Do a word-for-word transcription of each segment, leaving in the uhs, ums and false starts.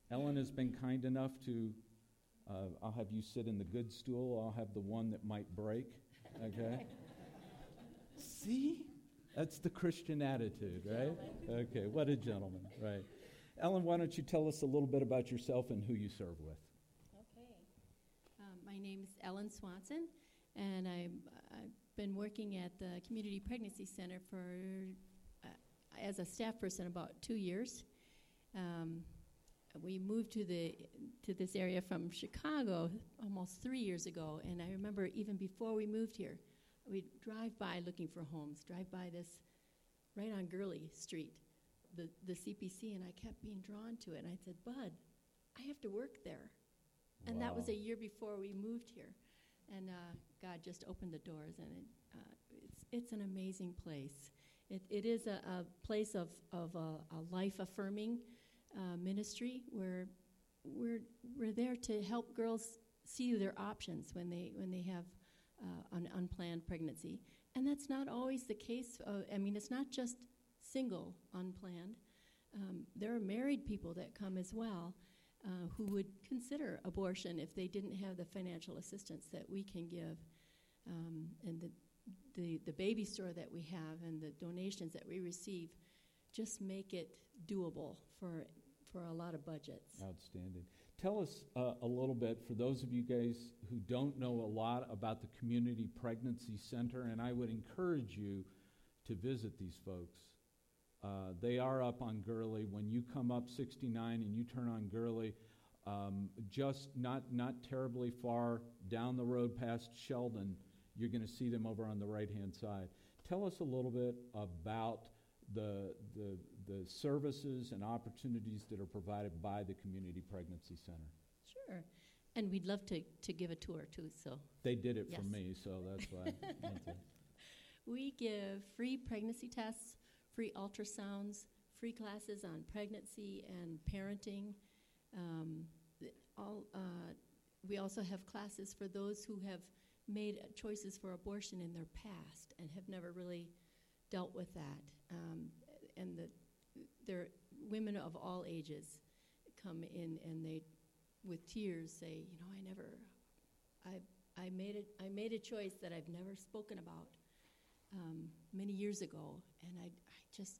Ellen has been kind enough to, uh, I'll have you sit in the good stool, I'll have the one that might break, okay? See? That's the Christian attitude, right? Okay, what a gentleman, right. Ellen, why don't you tell us a little bit about yourself and who you serve with? Okay. Um, my name is Ellen Swanson, and I'm, I've been working at the Community Pregnancy Center for, uh, as a staff person, about two years. Um, we moved to the to this area from Chicago almost three years ago, and I remember even before we moved here, we'd drive by looking for homes, drive by this right on Gurley Street, the, the C P C, and I kept being drawn to it. And I said, Bud, I have to work there. Wow. And that was a year before we moved here. And uh, God just opened the doors, and it, uh, it's it's an amazing place. It it is a, a place of, of a, a life-affirming uh, ministry where we're we're there to help girls see their options when they when they have uh, an unplanned pregnancy. And that's not always the case. Uh, I mean, it's not just single unplanned. Um, there are married people that come as well. Uh, who would consider abortion if they didn't have the financial assistance that we can give, um, and the, the the baby store that we have and the donations that we receive just make it doable for for a lot of budgets. Outstanding. Tell us uh, a little bit, for those of you guys who don't know a lot about the Community Pregnancy Center, and I would encourage you to visit these folks. Uh, they are up on Gurley. When you come up sixty-nine and you turn on Gurley, um, just not not terribly far down the road past Sheldon, you're going to see them over on the right-hand side. Tell us a little bit about the the the services and opportunities that are provided by the Community Pregnancy Center. Sure. And we'd love to, to give a tour, too. So They did it yes. for me, so that's why. That's it. We give free pregnancy tests, free ultrasounds, free classes on pregnancy and parenting. Um, th- all, uh, we also have classes for those who have made uh, choices for abortion in their past and have never really dealt with that. Um, and the, there, women of all ages come in and they, with tears, say, you know, I never, I, I made it. I made a choice that I've never spoken about. Um, many years ago, and I, I just,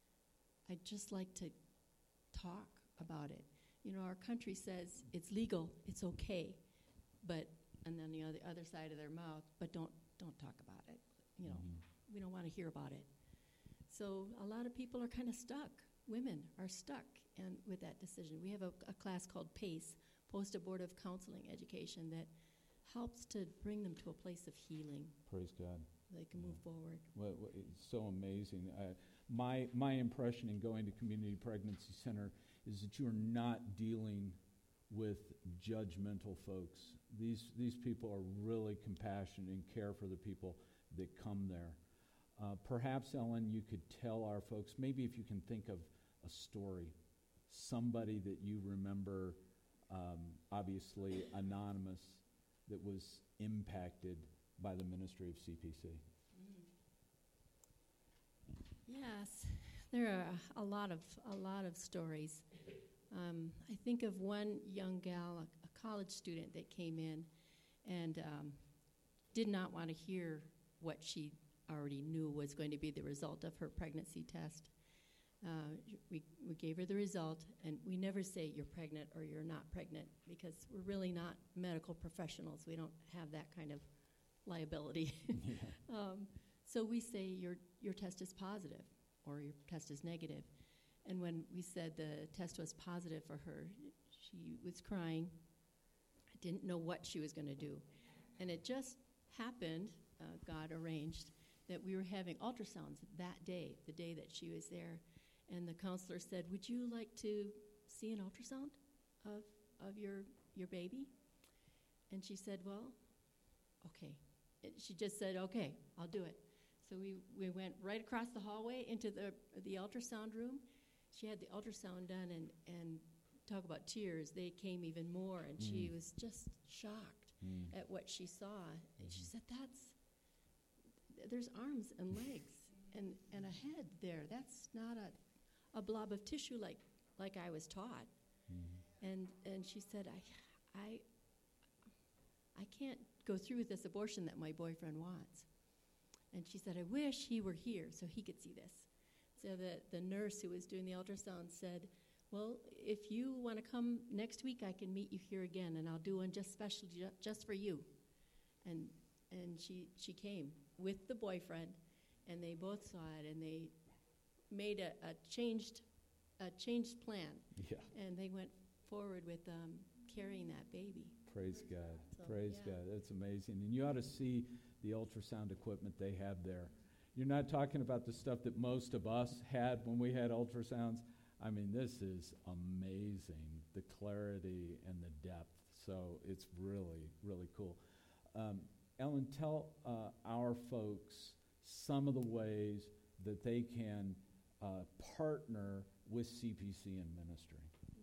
I'd just like to talk about it. You know, our country says it's legal, it's okay, but, and then the other other side of their mouth, but don't don't talk about it. You know, mm-hmm. we don't want to hear about it. So a lot of people are kind of stuck. Women are stuck, and with that decision, we have a, a class called PACE, Post-Abortive Counseling Education, that helps to bring them to a place of healing. Praise God. They can move forward. Well, it's so amazing. Uh, my my impression in going to Community Pregnancy Center is that you're not dealing with judgmental folks. These these people are really compassionate and care for the people that come there. Uh, perhaps, Ellen, you could tell our folks, maybe if you can think of a story, somebody that you remember, um, obviously anonymous, that was impacted by the ministry of C P C. Mm. Yes, there are a lot of a lot of stories. Um, I think of one young gal, a, a college student that came in, and um, did not want to hear what she already knew was going to be the result of her pregnancy test. Uh, we we gave her the result, and we never say you're pregnant or you're not pregnant, because we're really not medical professionals. We don't have that kind of liability. Yeah. um, so we say your your test is positive or your test is negative. And when we said the test was positive for her, she was crying. I didn't know what she was going to do. And it just happened, uh, God arranged, that we were having ultrasounds that day, the day that she was there. And the counselor said, would you like to see an ultrasound of of your your baby? And she said, well, okay. She just said, okay, I'll do it. So we, we went right across the hallway into the the ultrasound room. She had the ultrasound done, and, and talk about tears. They came even more, and mm. she was just shocked mm. at what she saw. Mm-hmm. And she said, that's, there's arms and legs and, and a head there. That's not a, a blob of tissue like, like I was taught. Mm. And and she said, I, I, I can't go through with this abortion that my boyfriend wants. And she said, I wish he were here so he could see this. So the, the nurse who was doing the ultrasound said, well, if you want to come next week, I can meet you here again, and I'll do one just special ju- just for you. And and she she came with the boyfriend, and they both saw it, and they made a, a changed a changed plan. Yeah. And they went forward with um, carrying that baby. Praise God. So, Praise yeah. God. That's amazing. And you ought to see the ultrasound equipment they have there. You're not talking about the stuff that most of us had when we had ultrasounds. I mean, this is amazing, the clarity and the depth. So it's really, really cool. Um, Ellen, tell uh, our folks some of the ways that they can uh, partner with C P C in ministry.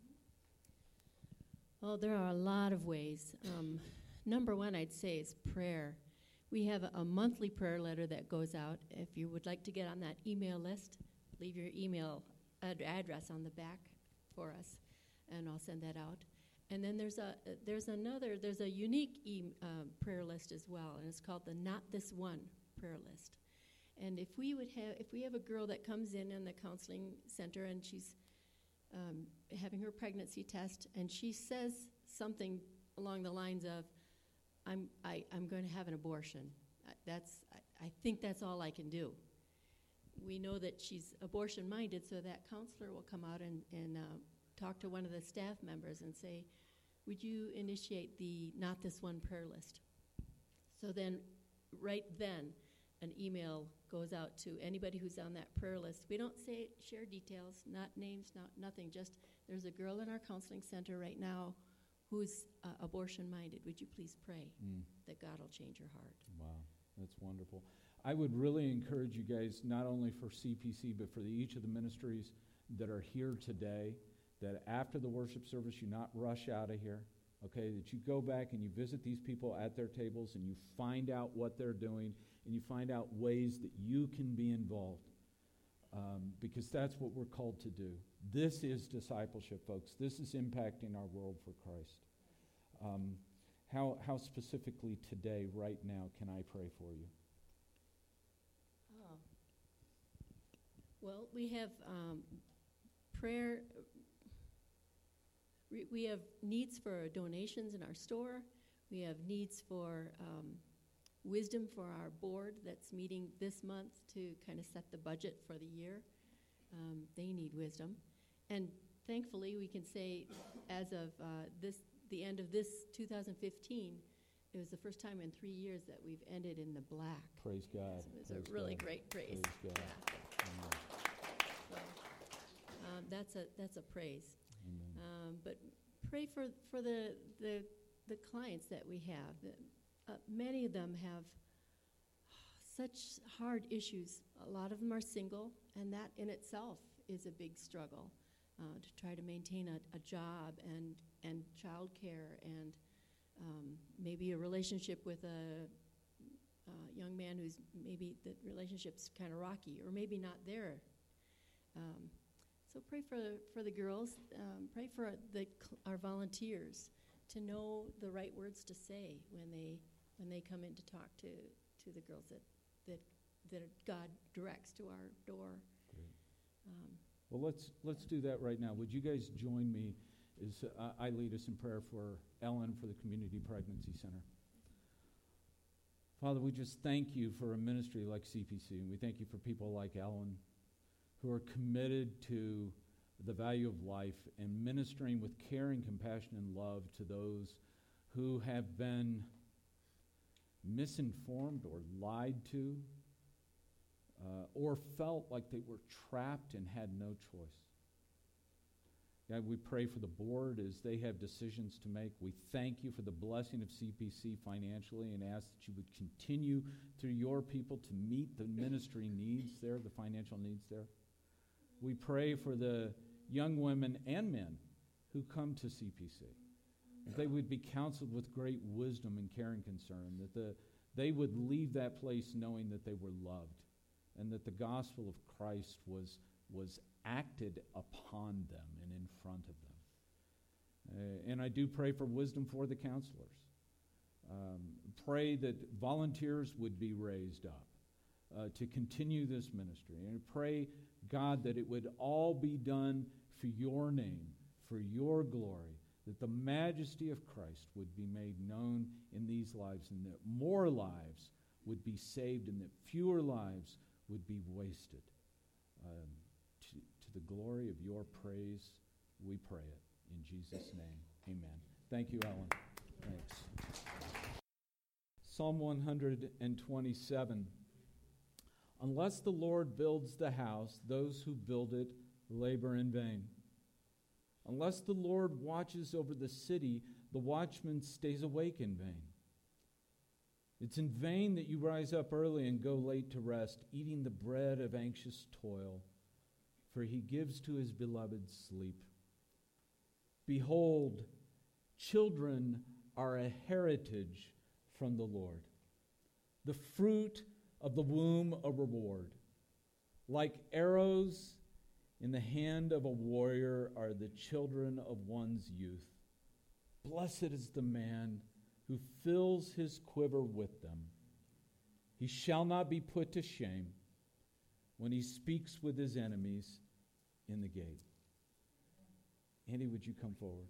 Well, there are a lot of ways. Um, number one, I'd say, is prayer. We have a, a monthly prayer letter that goes out. If you would like to get on that email list, leave your email ad- address on the back for us, and I'll send that out. And then there's a uh, there's another there's a unique e- um, prayer list as well, and it's called the Not This One prayer list. And if we would have if we have a girl that comes in in the counseling center and she's um, having her pregnancy test, and she says something along the lines of, I'm I, I'm going to have an abortion. Uh, that's I, I think that's all I can do. We know that she's abortion minded, so that counselor will come out and, and uh, talk to one of the staff members and say, would you initiate the Not This One prayer list? So then, right then, an email goes out to anybody who's on that prayer list. We don't say share details, not names, not nothing, just there's a girl in our counseling center right now who's uh, abortion-minded. Would you please pray mm. that God will change her heart? Wow, that's wonderful. I would really encourage you guys, not only for C P C, but for the, each of the ministries that are here today, that after the worship service, you not rush out of here, okay, that you go back and you visit these people at their tables and you find out what they're doing and you find out ways that you can be involved, um, because that's what we're called to do. This is discipleship, folks. This is impacting our world for Christ. Um, how, how specifically today, right now, can I pray for you? Oh. Well, we have um, prayer. We, we have needs for donations in our store. We have needs for um, wisdom for our board that's meeting this month to kind of set the budget for the year. Um, they need wisdom. And thankfully, we can say as of uh, this, the end of this two thousand fifteen, it was the first time in three years that we've ended in the black. Praise God. So it was Praise a really God. great praise. Praise God. Yeah. Amen. So, um, that's a that's a praise. Amen. Um, but pray for for the the the clients that we have. The, uh, many of them have such hard issues. A lot of them are single, and that in itself is a big struggle uh, to try to maintain a, a job and and childcare and um, maybe a relationship with a uh, young man who's maybe the relationship's kind of rocky or maybe not there. Um, so pray for for the girls. Um, pray for the cl- our volunteers to know the right words to say when they when they come in to talk to, to the girls that that that God directs to our door. Um, well, let's let's do that right now. Would you guys join me as uh, I lead us in prayer for Ellen for the Community Pregnancy Center? Father, we just thank you for a ministry like C P C, and we thank you for people like Ellen who are committed to the value of life and ministering with care and compassion and love to those who have been misinformed or lied to, uh, or felt like they were trapped and had no choice. God, we pray for the board as they have decisions to make. We thank you for the blessing of C P C financially and ask that you would continue through your people to meet the ministry needs there, the financial needs there. We pray for the young women and men who come to C P C, that they would be counseled with great wisdom and care and concern, that the, they would leave that place knowing that they were loved and that the gospel of Christ was, was acted upon them and in front of them. and I do pray for wisdom for the counselors. Um, pray that volunteers would be raised up uh, to continue this ministry. And pray, God, that it would all be done for your name, for your glory, that the majesty of Christ would be made known in these lives, and that more lives would be saved, and that fewer lives would be wasted. Um, to, to the glory of your praise, we pray it. In Jesus' name, amen. Thank you, Ellen. Thanks. Psalm one hundred twenty-seven. Unless the Lord builds the house, those who build it labor in vain. Unless the Lord watches over the city, the watchman stays awake in vain. It's in vain that you rise up early and go late to rest, eating the bread of anxious toil, for he gives to his beloved sleep. Behold, children are a heritage from the Lord, the fruit of the womb a reward. Like arrows in the hand of a warrior are the children of one's youth. Blessed is the man who fills his quiver with them. He shall not be put to shame when he speaks with his enemies in the gate. Andy, would you come forward?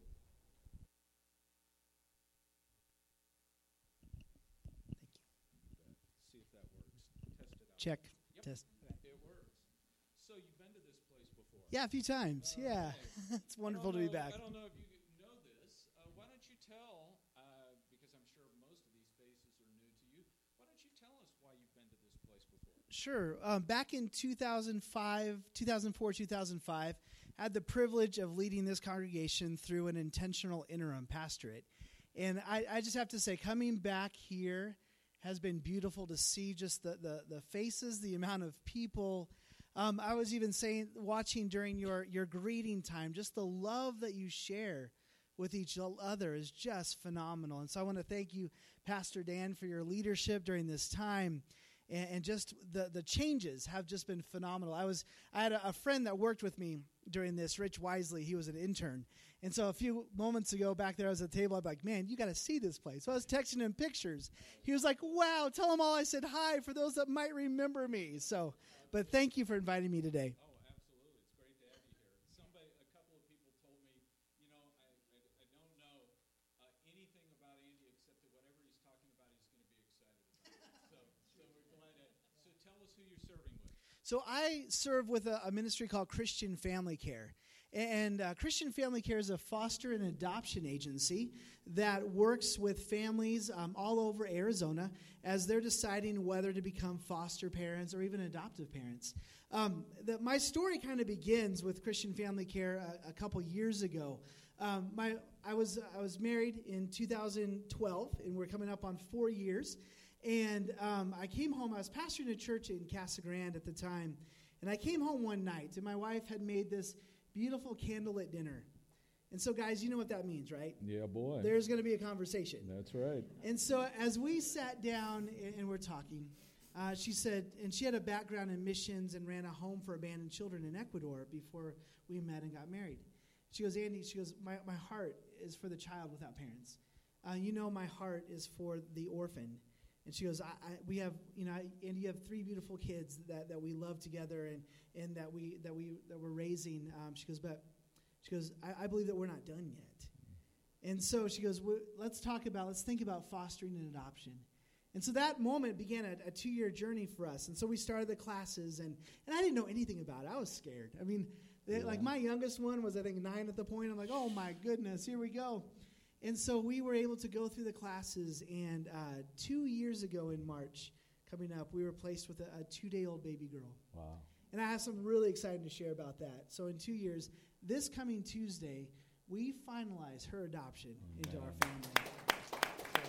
Thank you. See if that works. Test it out. Check. Yep. Test. It works. So you've been to this place before? Yeah, a few times. Uh, yeah. okay. It's wonderful to be know, back. I don't know if you know this. Uh, why don't you tell, uh, because I'm sure most of these faces are new to you, why don't you tell us why you've been to this place before? Sure. Um, back in two thousand five, two thousand four, two thousand five, I had the privilege of leading this congregation through an intentional interim pastorate. And I, I just have to say, coming back here has been beautiful to see just the, the, the faces, the amount of people. Um, I was even saying, watching during your, your greeting time, just the love that you share with each other is just phenomenal. And so I want to thank you, Pastor Dan, for your leadership during this time. And, and just the, the changes have just been phenomenal. I was I had a, a friend that worked with me during this, Rich Wisely. He was an intern. And so a few moments ago back there, I was at the table. I'm like, man, you got to see this place. So I was texting him pictures. He was like, wow, tell them all I said hi for those that might remember me. So, but thank you for inviting me today. Oh, absolutely. It's great to have you here. Somebody, a couple of people told me, you know, I, I, I don't know uh, anything about Andy except that whatever he's talking about, he's going to be excited about. so, so we're glad to. So tell us who you're serving with. So I serve with a, a ministry called Christian Family Care. And uh, Christian Family Care is a foster and adoption agency that works with families um, all over Arizona as they're deciding whether to become foster parents or even adoptive parents. Um, the, my story kind of begins with Christian Family Care a, a couple years ago. Um, my I was I was married in two thousand twelve, and we're coming up on four years. And um, I came home. I was pastoring a church in Casa Grande at the time, and I came home one night, and my wife had made this beautiful candlelit dinner. And so, guys, you know what that means, right? Yeah, boy. There's going to be a conversation. That's right. And so as we sat down and, and we're talking, uh, she said, and she had a background in missions and ran a home for abandoned children in Ecuador before we met and got married. She goes, Andy, she goes, my, my heart is for the child without parents. Uh, you know my heart is for the orphan. And she goes, I, I, we have, you know, I, and you have three beautiful kids that, that we love together and, and that we that we that we're raising. Um, she goes, but she goes, I, I believe that we're not done yet. And so she goes, well, let's talk about, let's think about fostering and adoption. And so that moment began a, a two-year journey for us. And so we started the classes, and, and I didn't know anything about it. I was scared. I mean, they, Yeah. like my youngest one was, I think, nine at the point. I'm like, oh, my goodness, here we go. And so we were able to go through the classes, and uh, two years ago in March, coming up, we were placed with a, a two-day-old baby girl. Wow. And I have something really exciting to share about that. So in two years, this coming Tuesday, we finalize her adoption Oh, into man. our family. So,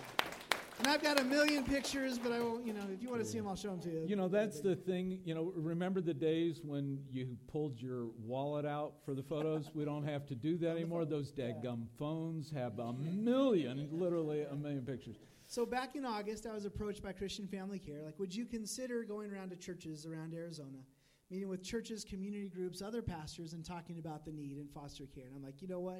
and I've got a million pictures, but I won't, you know, if you want to see them, I'll show them to you. You know, that's the thing. You know, remember the days when you pulled your wallet out for the photos? We don't have to do that anymore. Those dadgum phones have a million, literally a million pictures. So back in August, I was approached by Christian Family Care. Like, would you consider going around to churches around Arizona, meeting with churches, community groups, other pastors, and talking about the need in foster care? And I'm like, you know what?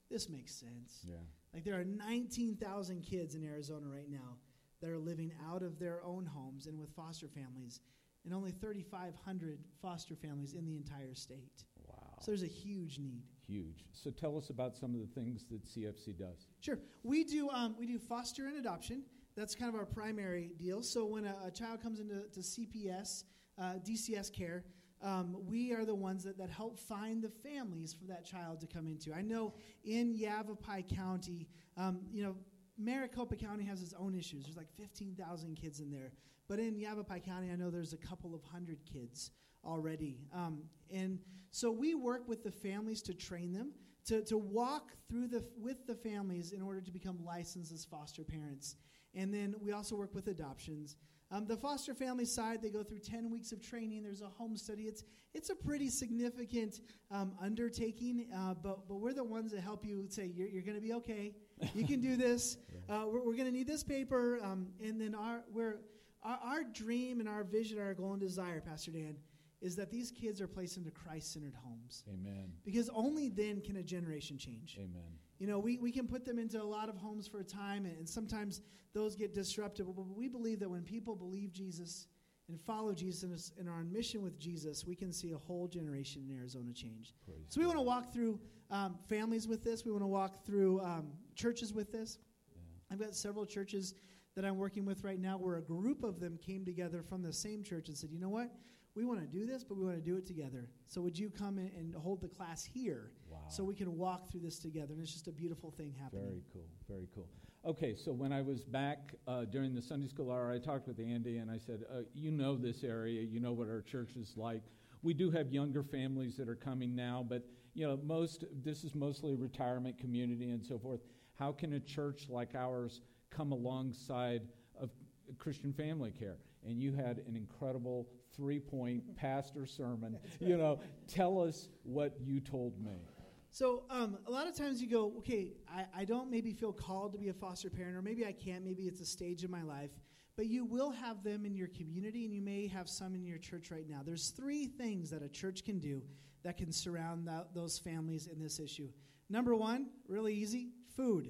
this makes sense. Yeah. Like there are nineteen thousand kids in Arizona right now that are living out of their own homes and with foster families, and only thirty-five hundred foster families in the entire state. Wow. So there's a huge need. Huge. So tell us about some of the things that C F C does. Sure. We do um, we do foster and adoption. That's kind of our primary deal. So when a, a child comes into to C P S, uh, D C S care, um, we are the ones that, that help find the families for that child to come into. I know in Yavapai County, um, you know, Maricopa County has its own issues. There's like fifteen thousand kids in there. But in Yavapai County, I know there's a couple of hundred kids already. Um, and so we work with the families to train them, to, to walk through the with the families in order to become licensed as foster parents. And then we also work with adoptions. Um, the foster family side, they go through ten weeks of training. There's a home study. It's it's a pretty significant um, undertaking, uh, but but we're the ones that help you say, you're, you're going to be okay. You can do this. Uh, we're we're going to need this paper. Um, and then our, we're, our, our dream and our vision, our goal and desire, Pastor Dan, is that these kids are placed into Christ-centered homes. Amen. Because only then can a generation change. Amen. You know, we, we can put them into a lot of homes for a time, and, and sometimes those get disrupted. But we believe that when people believe Jesus and follow Jesus and are on mission with Jesus, we can see a whole generation in Arizona change. Praise so we God. want to walk through um, families with this. We want to walk through um, churches with this. Yeah. I've got several churches that I'm working with right now where a group of them came together from the same church and said, you know what? We want to do this, but we want to do it together. So would you come in and hold the class here Wow. so we can walk through this together? And it's just a beautiful thing happening. Very cool. Very cool. Okay, so when I was back uh, during the Sunday school hour, I talked with Andy and I said, uh, you know this area, you know what our church is like. We do have younger families that are coming now, but you know, most this is mostly a retirement community and so forth. How can a church like ours come alongside of Christian Family Care? And you had an incredible three-point pastor sermon. You know, tell us what you told me. So um, a lot of times you go, okay, I, I don't maybe feel called to be a foster parent, or maybe I can't, maybe it's a stage in my life, but you will have them in your community, and you may have some in your church right now. There's three things that a church can do that can surround that, those families in this issue. Number one, really easy, food.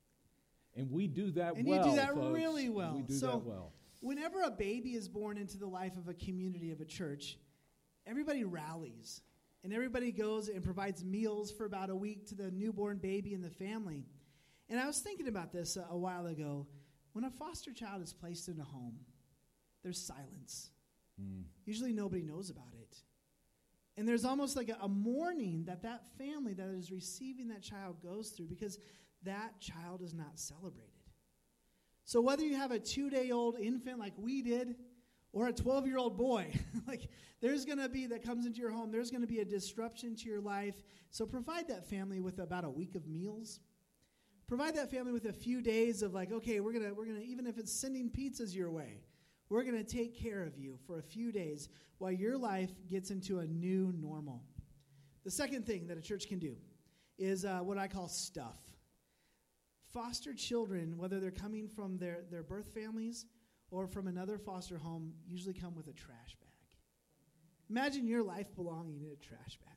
And we do that and well, And you do that folks. really well. We do so that well. Whenever a baby is born into the life of a community, of a church, everybody rallies. And everybody goes and provides meals for about a week to the newborn baby and the family. And I was thinking about this a, a while ago. When a foster child is placed in a home, there's silence. Mm. Usually nobody knows about it. And there's almost like a, a mourning that that family that is receiving that child goes through because that child is not celebrated. So whether you have a two-day-old infant like we did or a twelve-year-old boy, like there's going to be, that comes into your home, there's going to be a disruption to your life. So provide that family with about a week of meals. Provide that family with a few days of like, okay, we're going to, we're going to, even if it's sending pizzas your way, we're going to take care of you for a few days while your life gets into a new normal. The second thing that a church can do is uh, what I call stuff. Foster children, whether they're coming from their, their birth families or from another foster home, usually come with a trash bag. Imagine your life belonging in a trash bag.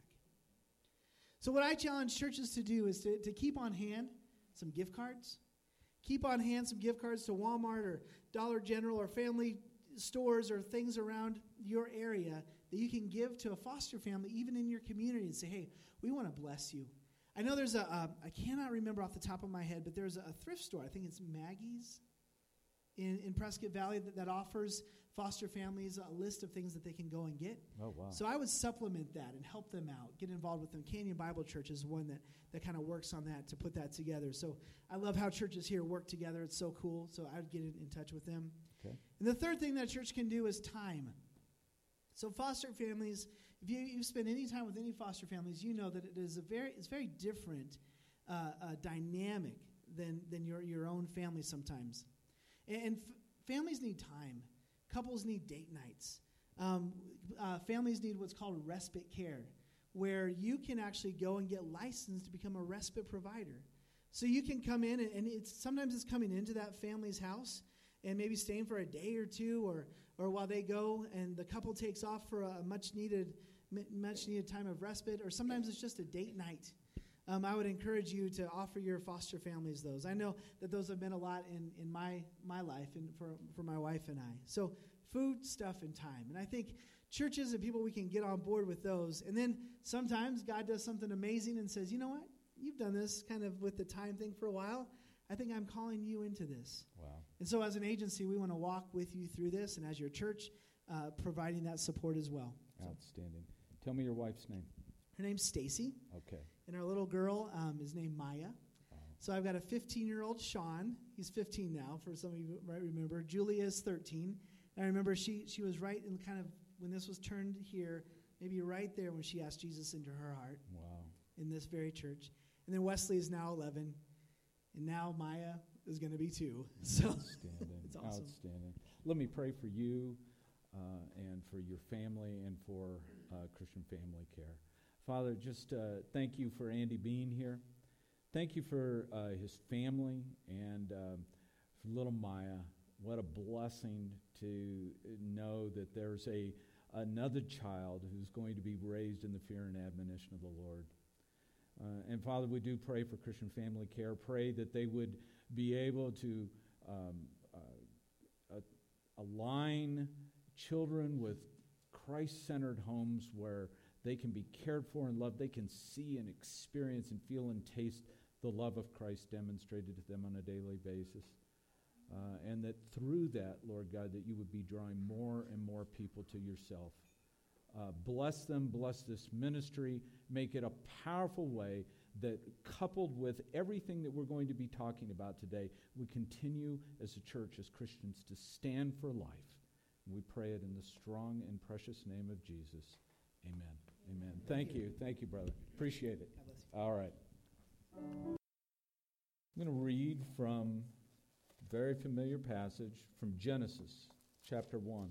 So what I challenge churches to do is to, to keep on hand some gift cards. Keep on hand some gift cards to Walmart or Dollar General or family stores or things around your area that you can give to a foster family, even in your community, and say, hey, we want to bless you. I know there's a, uh, I cannot remember off the top of my head, but there's a, a thrift store, I think it's Maggie's, in, in Prescott Valley that, that offers foster families a list of things that they can go and get. Oh, wow. So I would supplement that and help them out, get involved with them. Canyon Bible Church is one that, that kind of works on that to put that together. So I love how churches here work together. It's so cool. So I would get in, in touch with them. Okay. And the third thing that church can do is time. So foster families, if you, you spend any time with any foster families, you know that it is a very, it's very different uh, uh, dynamic than, than your, your own family sometimes. And, and f- families need time. Couples need date nights. Um, uh, families need what's called respite care, where you can actually go and get licensed to become a respite provider. So you can come in, and, and it's sometimes it's coming into that family's house and maybe staying for a day or two, or or while they go and the couple takes off for a much needed much needed time of respite, or sometimes it's just a date night. um, I would encourage you to offer your foster families those. I know that those have been a lot in, in my, my life and for, for my wife and I. So food, stuff, and time. And I think churches and people, we can get on board with those. And then sometimes God does something amazing and says, you know what? You've done this kind of with the time thing for a while. I think I'm calling you into this. Wow. And so as an agency, we want to walk with you through this, and as your church, uh, providing that support as well. Outstanding. Tell me your wife's name. Her name's Stacy, Okay. and our little girl um, is named Maya. Wow. So I've got a fifteen-year-old Sean. He's fifteen now, for some of you might remember. Julia is thirteen. And I remember she, she was right in kind of, when this was turned here, maybe right there when she asked Jesus into her heart. Wow. In this very church. And then Wesley is now eleven, and now Maya is going to be two. So Outstanding. it's awesome. Outstanding. Let me pray for you uh, and for your family and for uh, Christian Family Care. Father, just uh, thank you for Andy being here. Thank you for uh, his family and um, for little Maya. What a blessing to know that there's a another child who's going to be raised in the fear and admonition of the Lord. Uh, and Father, we do pray for Christian Family Care. Pray that they would be able to um, uh, uh, align children with Christ-centered homes where they can be cared for and loved. They can see and experience and feel and taste the love of Christ demonstrated to them on a daily basis. Uh, and that through that, Lord God, that you would be drawing more and more people to yourself. Uh, bless them, bless this ministry, make it a powerful way that, coupled with everything that we're going to be talking about today, we continue as a church, as Christians, to stand for life. And we pray it in the strong and precious name of Jesus. Amen. Amen. Thank you. Thank you, brother. Appreciate it. All right. I'm going to read from a very familiar passage from Genesis chapter one.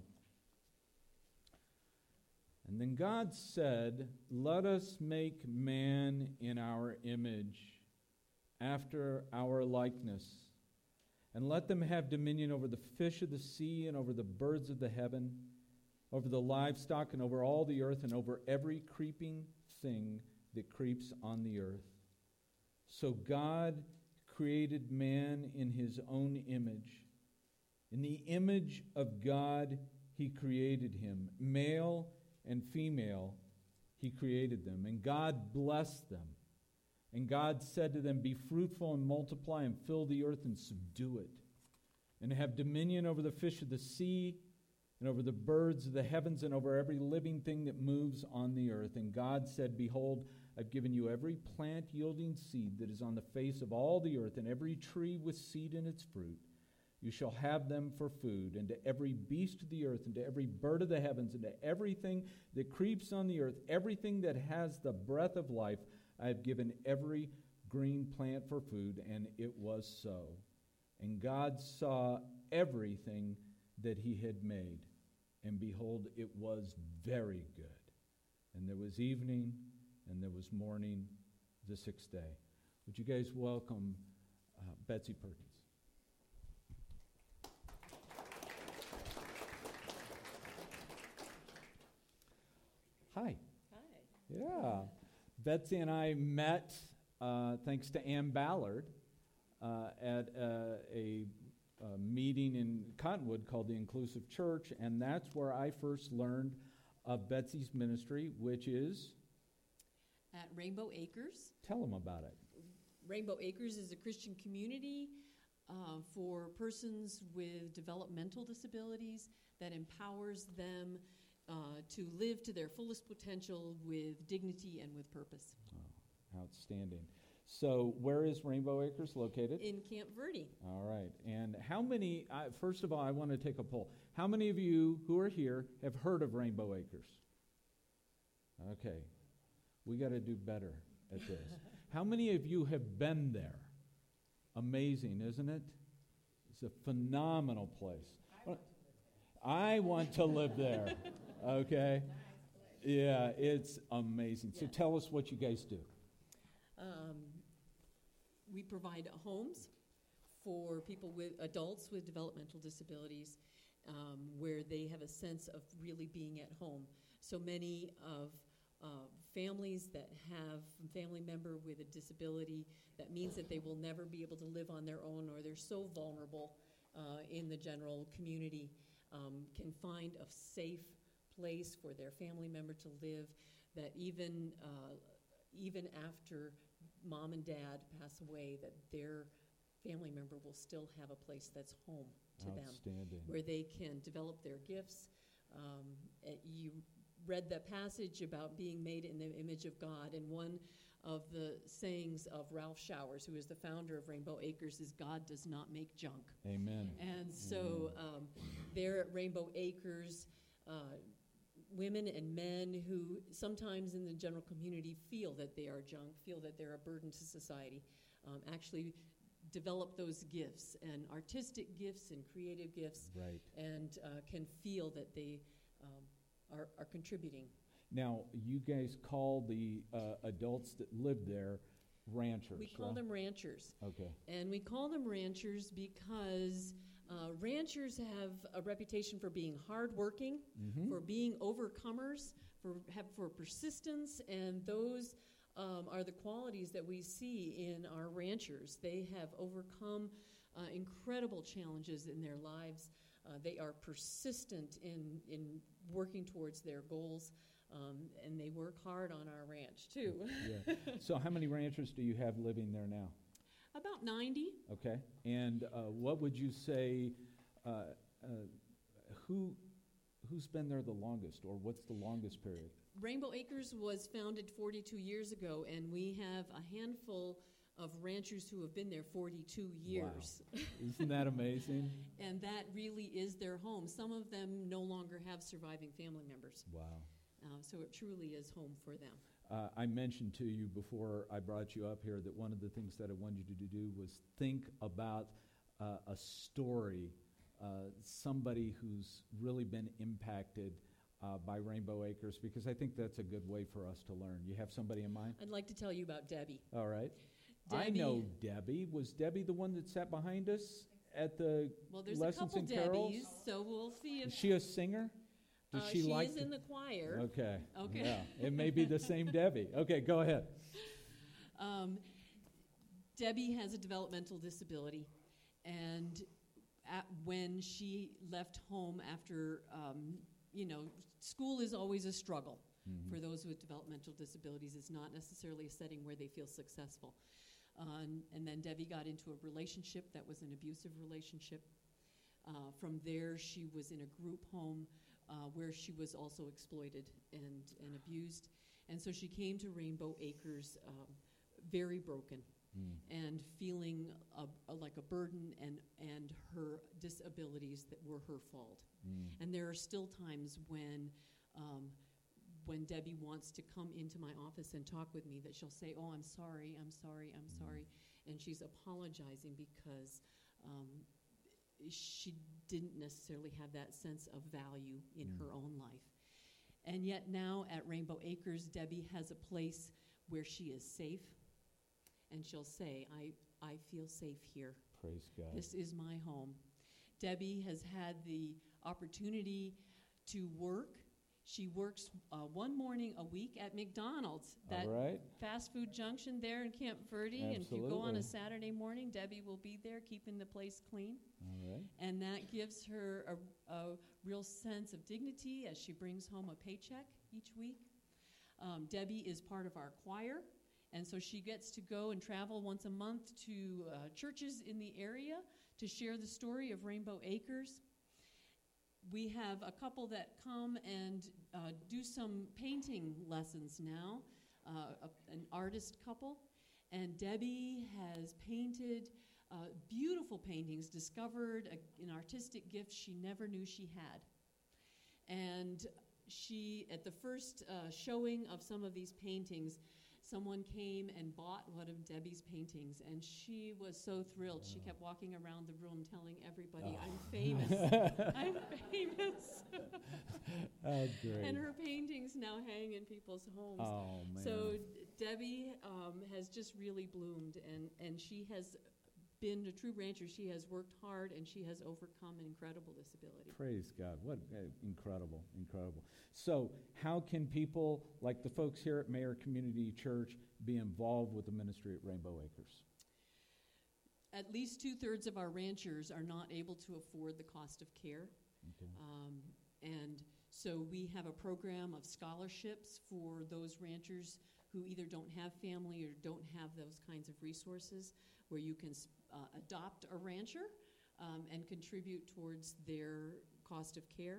And then God said, "Let us make man in our image, after our likeness, and let them have dominion over the fish of the sea and over the birds of the heaven, over the livestock and over all the earth and over every creeping thing that creeps on the earth." So God created man in his own image. In the image of God he created him. Male and female he created them. And God blessed them. And God said to them, "Be fruitful and multiply and fill the earth and subdue it, and have dominion over the fish of the sea and over the birds of the heavens and over every living thing that moves on the earth." And God said, "Behold, I've given you every plant yielding seed that is on the face of all the earth, and every tree with seed in its fruit. You shall have them for food, and to every beast of the earth, and to every bird of the heavens, and to everything that creeps on the earth, everything that has the breath of life, I have given every green plant for food." And it was so. And God saw everything that he had made, and behold, it was very good. And there was evening, and there was morning, the sixth day. Would you guys welcome uh, Betsy Perkins? Hi. Hi. Yeah. Betsy and I met, uh, thanks to Ann Ballard, uh, at uh, a, a meeting in Cottonwood called the Inclusive Church, and that's where I first learned of Betsy's ministry, which is? At Rainbow Acres. Tell them about it. Rainbow Acres is a Christian community uh, for persons with developmental disabilities that empowers them uh, to live to their fullest potential with dignity and with purpose. Oh, outstanding. So where is Rainbow Acres located? In Camp Verde. All right. And how many, uh, first of all, I want to take a poll. How many of you who are here have heard of Rainbow Acres? Okay. We got to do better at this. How many of you have been there? Amazing, isn't it? It's a phenomenal place. I want to live there. Okay? Yeah, it's amazing. So Yeah. tell us what you guys do. Um, we provide homes for people with adults with developmental disabilities um, where they have a sense of really being at home. So many of uh, families that have a family member with a disability. That means that they will never be able to live on their own, or they're so vulnerable uh, in the general community, um, can find a safe place for their family member to live, that even uh, even after mom and dad pass away, that their family member will still have a place that's home to them, Outstanding. where they can develop their gifts. Um, uh, you read that passage about being made in the image of God, and one of the sayings of Ralph Showers, who is the founder of Rainbow Acres, is God does not make junk. Amen. And so um, there at Rainbow Acres, uh, women and men who sometimes in the general community feel that they are junk, feel that they're a burden to society, um, actually develop those gifts, and artistic gifts and creative gifts, Right. and uh, can feel that they um, are, are contributing. Now, you guys call the uh, adults that live there ranchers, We call right? them ranchers. Okay. And we call them ranchers because uh, ranchers have a reputation for being hardworking, Mm-hmm. for being overcomers, for have, for persistence, and those um, are the qualities that we see in our ranchers. They have overcome uh, incredible challenges in their lives. Uh, they are persistent in in working towards their goals, um, and they work hard on our ranch too. Yeah. So how many ranchers do you have living there now? About ninety. Okay. And uh, what would you say, uh, uh, who, who's been there the longest, or what's the longest period? Rainbow Acres was founded forty-two years ago, and we have a handful of ranchers who have been there forty-two years. Wow. Isn't that amazing? And that really is their home. Some of them no longer have surviving family members. Wow. Uh, so it truly is home for them. Uh, I mentioned to you before I brought you up here that one of the things that I wanted you to do was think about uh, a story, uh, somebody who's really been impacted uh, by Rainbow Acres, because I think that's a good way for us to learn. You have somebody in mind? I'd like to tell you about Debbie. All right. I Debbie- know Debbie. Was Debbie the one that sat behind us at the Well, there's Lessons a couple and Carols? Debbies, so we'll see if Is she a singer? Does uh, she, like is to- in the choir. Okay. Okay. Yeah. It may be the same Debbie. Okay, go ahead. Um, Debbie has a developmental disability, and at, when she left home after, um, you know, school is always a struggle Mhm. for those with developmental disabilities. It's not necessarily a setting where they feel successful. Uh, and, and then Debbie got into a relationship that was an abusive relationship. Uh, from there, she was in a group home uh, where she was also exploited and, and abused. And so she came to Rainbow Acres um, very broken Mm. and feeling a, a, like a burden, and, and her disabilities that were her fault. Mm. And there are still times when um, when Debbie wants to come into my office and talk with me that she'll say, oh, I'm sorry, I'm sorry, I'm Mm. sorry. And she's apologizing because um, she didn't necessarily have that sense of value in Mm. her own life. And yet now at Rainbow Acres, Debbie has a place where she is safe. And she'll say, I, I feel safe here. Praise God. This is my home. Debbie has had the opportunity to work. She works uh, one morning a week at McDonald's, that All right. fast food junction there in Camp Verde. And if you go on Absolutely. a Saturday morning, Debbie will be there keeping the place clean. All right. And that gives her a, a real sense of dignity as she brings home a paycheck each week. Um, Debbie is part of our choir. And so she gets to go and travel once a month to uh, churches in the area to share the story of Rainbow Acres. We have a couple that come and uh, do some painting lessons now, uh, a, an artist couple. And Debbie has painted uh, beautiful paintings, discovered a, an artistic gift she never knew she had. And she, at the first uh, showing of some of these paintings, someone came and bought one of Debbie's paintings, and she was so thrilled. She kept walking around the room telling everybody, Oh. I'm famous. I'm famous. Oh, great. And her paintings now hang in people's homes. Oh, man. So D- Debbie um, has just really bloomed, and, and she has been a true rancher. She has worked hard, and she has overcome an incredible disability. Praise God. What uh, incredible, incredible. So how can people, like the folks here at Mayer Community Church, be involved with the ministry at Rainbow Acres? At least two-thirds of our ranchers are not able to afford the cost of care. Okay. Um, and so we have a program of scholarships for those ranchers who either don't have family or don't have those kinds of resources, where you can uh, adopt a rancher um, and contribute towards their cost of care.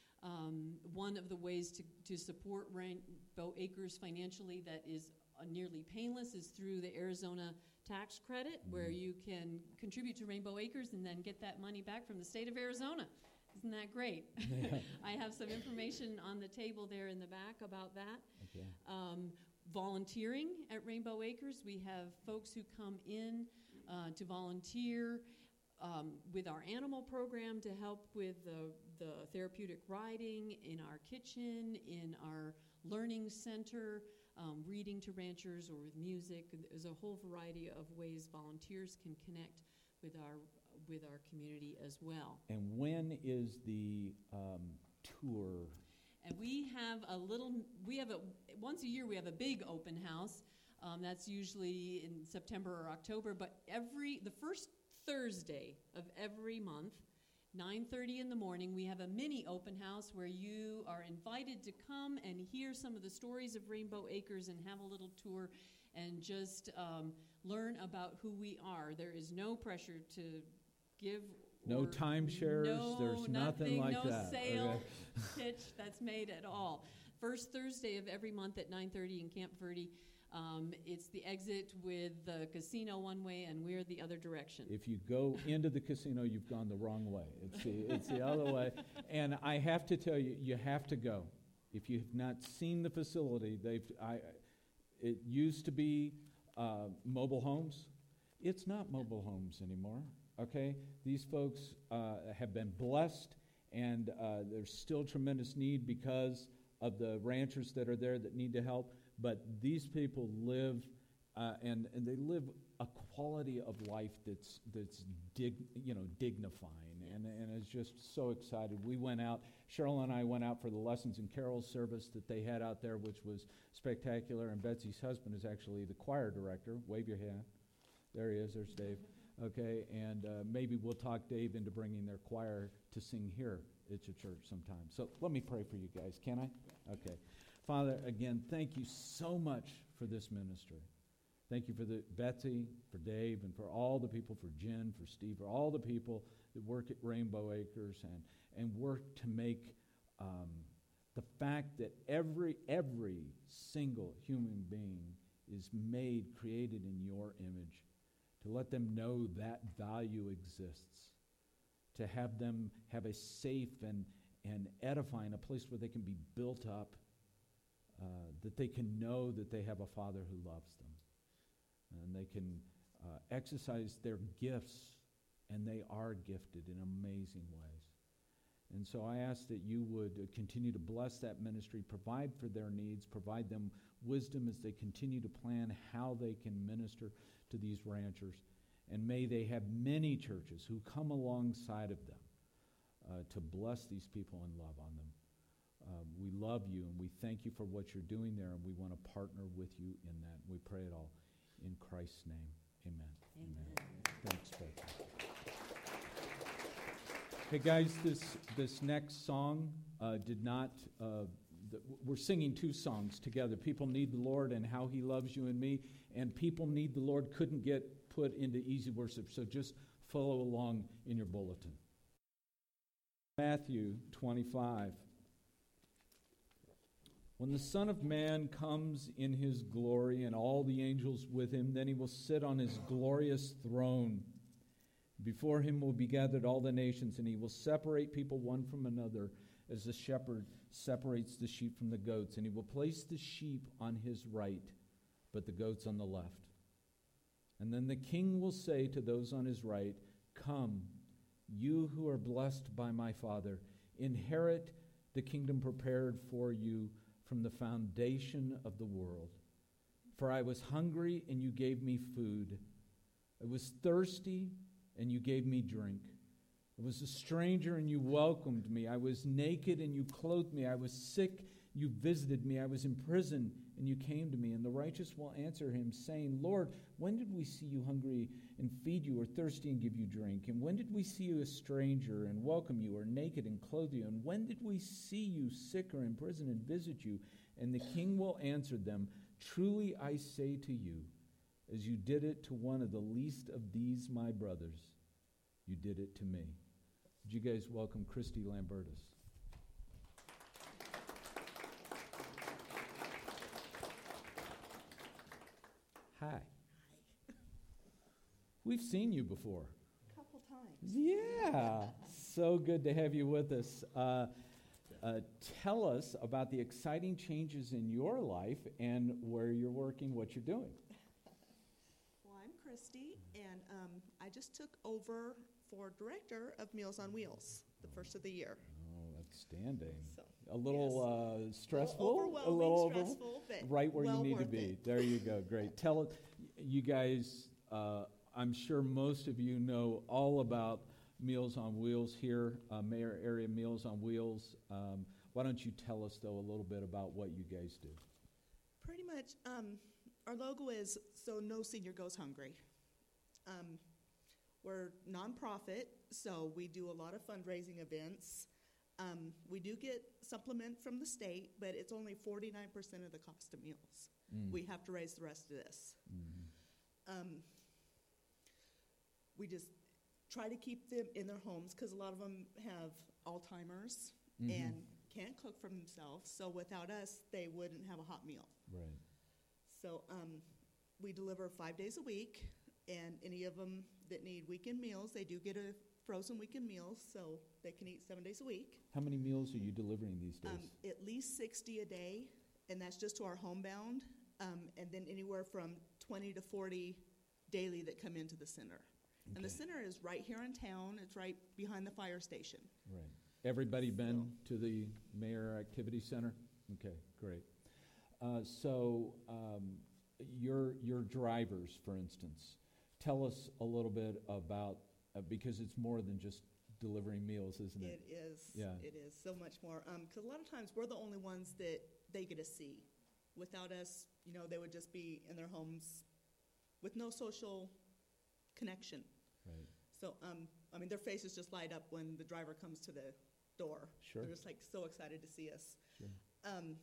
Um, one of the ways to, to support Rainbow Acres financially that is uh, nearly painless is through the Arizona tax credit, mm-hmm. where you can contribute to Rainbow Acres and then get that money back from the state of Arizona. Isn't that great? Yeah. I have some information on the table there in the back about that. Okay. Um, volunteering at Rainbow Acres. We have folks who come in uh, to volunteer um, with our animal program to help with the, the therapeutic riding in our kitchen, in our learning center, um, reading to ranchers or with music. There's a whole variety of ways volunteers can connect with our with our community as well. And when is the um, tour? And we have a little, we have a, once a year we have a big open house. Um, that's usually in September or October, but every, the first Thursday of every month, nine thirty in the morning, we have a mini open house where you are invited to come and hear some of the stories of Rainbow Acres and have a little tour and just um, learn about who we are. There is no pressure to give No timeshares, no, there's nothing, nothing like no that. No sale Okay. pitch that's made at all. First Thursday of every month at nine thirty in Camp Verde. Um, it's the exit with the casino one way, and we're the other direction. If you go into the casino, you've gone the wrong way. It's the, it's the other way. And I have to tell you, you have to go. If you've not seen the facility, they've I, it used to be uh, mobile homes. It's not mobile homes anymore. Okay, these folks uh, have been blessed, and uh, there's still tremendous need because of the ranchers that are there that need to help. But these people live, uh, and and they live a quality of life that's that's dig, you know dignifying, and and it's just so excited. We went out. Cheryl and I went out for the Lessons and Carols service that they had out there, which was spectacular. And Betsy's husband is actually the choir director. Wave your hand. There he is. There's Dave. Okay, and uh, maybe we'll talk Dave into bringing their choir to sing here at your church sometime. So let me pray for you guys, can I? Okay. Father, again, thank you so much for this ministry. Thank you for the Betsy, for Dave, and for all the people, for Jen, for Steve, for all the people that work at Rainbow Acres and, and work to make um, the fact that every every single human being is made, created in your image, to let them know that value exists, to have them have a safe and, and edifying, a place where they can be built up, uh, that they can know that they have a Father who loves them, and they can uh, exercise their gifts, and they are gifted in amazing ways. And so I ask that you would uh, continue to bless that ministry, provide for their needs, provide them wisdom as they continue to plan how they can minister to these ranchers, and may they have many churches who come alongside of them uh, to bless these people and love on them. Uh, we love you, and we thank you for what you're doing there, and we want to partner with you in that. We pray it all in Christ's name. Amen. Amen. Amen. Thanks, Becky. Hey guys, this this next song uh, did not. Uh, th- we're singing two songs together. People Need the Lord and How He Loves You and Me. And People Need the Lord couldn't get put into easy worship, so just follow along in your bulletin. Matthew twenty-five. When the Son of Man comes in his glory and all the angels with him, then he will sit on his glorious throne. Before him will be gathered all the nations, and he will separate people one from another as the shepherd separates the sheep from the goats. And he will place the sheep on his right, but the goats on the left. And then the king will say to those on his right, "Come, you who are blessed by my Father, inherit the kingdom prepared for you from the foundation of the world. For I was hungry, and you gave me food. I was thirsty, and you gave me drink. I was a stranger, and you welcomed me. I was naked, and you clothed me. I was sick, you visited me. I was in prison, and you came to me. And the righteous will answer him, saying, Lord, when did we see you hungry and feed you, or thirsty and give you drink? And when did we see you a stranger and welcome you, or naked and clothe you? And when did we see you sick or in prison and visit you? And the king will answer them, truly I say to you, as you did it to one of the least of these my brothers, you did it to me. Would you guys welcome Christy Lambertus? Hi. We've seen you before. A couple times. Yeah. So good to have you with us. Uh, uh, tell us about the exciting changes in your life and where you're working, what you're doing. Well, I'm Christy, and um, I just took over for director of Meals on Wheels the first of the year. Oh, outstanding. So, A little uh, stressful, a little overwhelming, a little over- stressful, but right where well you need to worth be. it. There you go. Great. Tell it, you guys. Uh, I'm sure most of you know all about Meals on Wheels here, uh, Mayor Area Meals on Wheels. Um, why don't you tell us though a little bit about what you guys do? Pretty much, um, our logo is so no senior goes hungry. Um, we're nonprofit, so we do a lot of fundraising events. Um, we do get supplement from the state, but it's only forty-nine percent of the cost of meals. Mm. We have to raise the rest of this. Mm-hmm. Um, we just try to keep them in their homes because a lot of them have Alzheimer's Mm-hmm. and can't cook for themselves. So without us, they wouldn't have a hot meal. Right. So um, we deliver five days a week, and any of them that need weekend meals, they do get a frozen weekend meals, so they can eat seven days a week. How many meals are you delivering these days? Um, at least sixty a day, and that's just to our homebound, um, and then anywhere from twenty to forty daily that come into the center. Okay. And the center is right here in town. It's right behind the fire station. Right. Everybody been to the Mayor Activity Center? Okay, great. Uh, so um, your your drivers, for instance, tell us a little bit about, uh, because it's more than just delivering meals, isn't it? It is. Yeah. It is so much more. Because a lot of times we're the only ones that they get to see. Without us, you know, they would just be in their homes with no social connection. Right. So, um, I mean, their faces just light up when the driver comes to the door. Sure. They're just like so excited to see us. Sure. Um,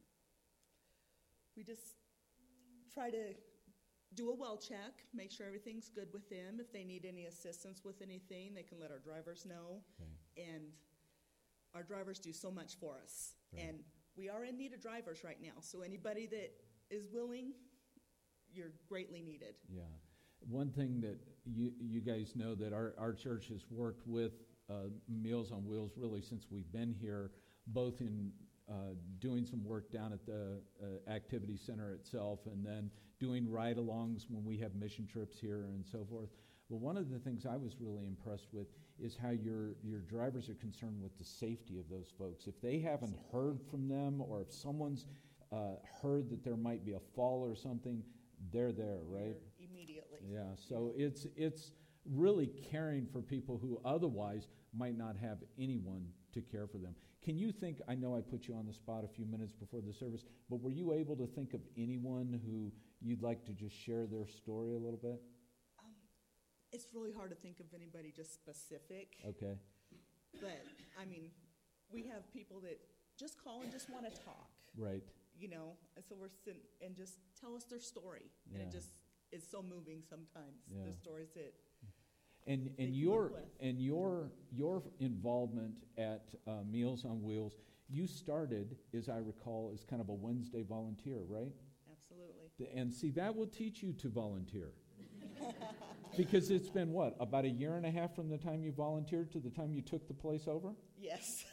we just try to do a well check, make sure everything's good with them. If they need any assistance with anything, they can let our drivers know. Okay. And our drivers do so much for us. Right. And we are in need of drivers right now. So anybody that is willing, you're greatly needed. Yeah. One thing that you you guys know that our, our church has worked with uh, Meals on Wheels really since we've been here, both in uh, doing some work down at the uh, activity center itself and then doing ride-alongs when we have mission trips here and so forth. But one of the things I was really impressed with is how your your drivers are concerned with the safety of those folks. If they haven't heard from them, or if someone's uh, heard that there might be a fall or something, they're there, right? You're immediately. Yeah, so it's it's really caring for people who otherwise might not have anyone to care for them. Can you think, I know I put you on the spot a few minutes before the service, but were you able to think of anyone who you'd like to just share their story a little bit? Um, it's really hard to think of anybody just specific. Okay. But, I mean, we have people that just call and just want to talk, Right. you know, and so we're sitting and just tell us their story. And Yeah. it just is so moving sometimes, Yeah. the stories that, And They and come your up with. and your your involvement at uh, Meals on Wheels, you started, as I recall, as kind of a Wednesday volunteer, right? absolutely. The- And see, that will teach you to volunteer. Because it's been, what, about a year and a half from the time you volunteered to the time you took the place over? Yes.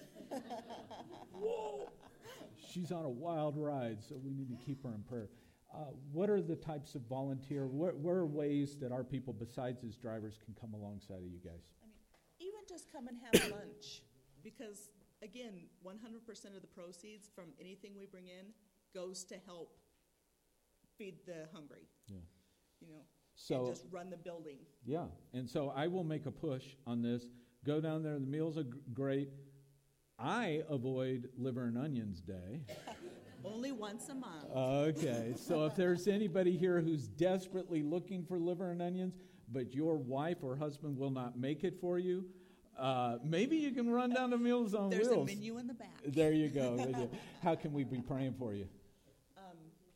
Whoa! She's on a wild ride, so we need to keep her in prayer. Uh, what are the types of volunteer, where, where are ways that our people, besides as drivers, can come alongside of you guys? I mean, even just come and have lunch, because, again, one hundred percent of the proceeds from anything we bring in goes to help feed the hungry, Yeah. you know. So and just run the building. yeah, and so I will make a push on this. Go down there. The meals are g- great. I avoid liver and onions day. Only once a month. Okay, so if there's anybody here who's desperately looking for liver and onions, but your wife or husband will not make it for you, uh, maybe you can run down to Meals on There's Wheels. a menu in the back. There you go. There you go. How can we be praying for you? Um,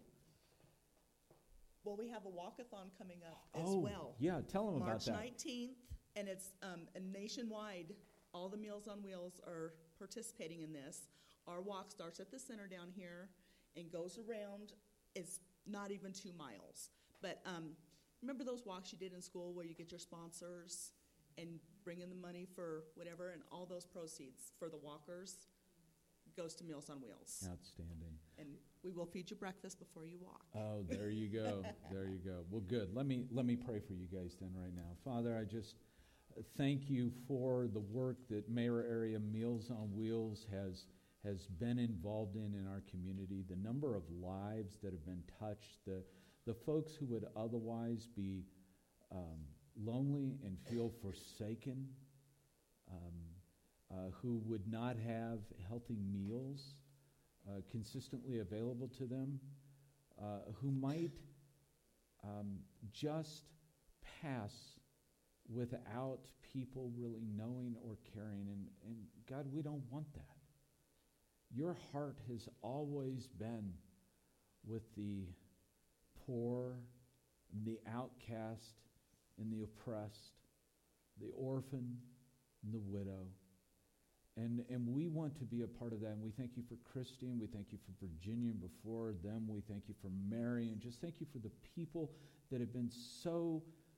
well, we have a walkathon coming up as oh, well. yeah, tell them about March that. nineteenth, and it's um, a nationwide. All the Meals on Wheels are participating in this. Our walk starts at the center down here and goes around. It's not even two miles. But um, remember those walks you did in school where you get your sponsors and bring in the money for whatever, and all those proceeds for the walkers goes to Meals on Wheels. Outstanding. And we will feed you breakfast before you walk. Oh, there you go. There you go. Well, good. Let me let me pray for you guys then right now. Father, I just thank you for the work that Mayor Area Meals on Wheels has has been involved in in our community, the number of lives that have been touched, the the folks who would otherwise be um, lonely and feel forsaken, um, uh, who would not have healthy meals uh, consistently available to them, uh, who might um, just pass without people really knowing or caring. And, and God, we don't want that. Your heart has always been with the poor, and the outcast, and the oppressed, the orphan, and the widow. And and we want to be a part of that. And we thank you for Christy, and we thank you for Virginia, and before them we thank you for Mary, and just thank you for the people that have been so